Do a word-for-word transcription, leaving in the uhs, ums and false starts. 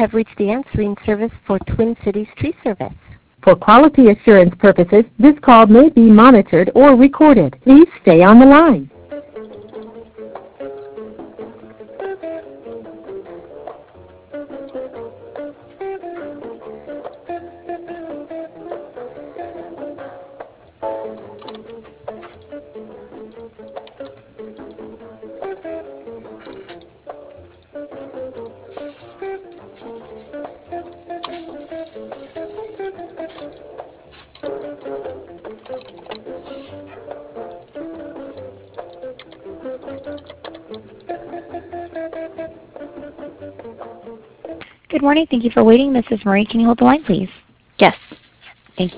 have reached the answering service for Twin Cities Tree Service. For quality assurance purposes, this call may be monitored or recorded. Please stay on the line. Good morning. Thank you for waiting. This is Marie. Can you hold the line, please? Yes. Thank you.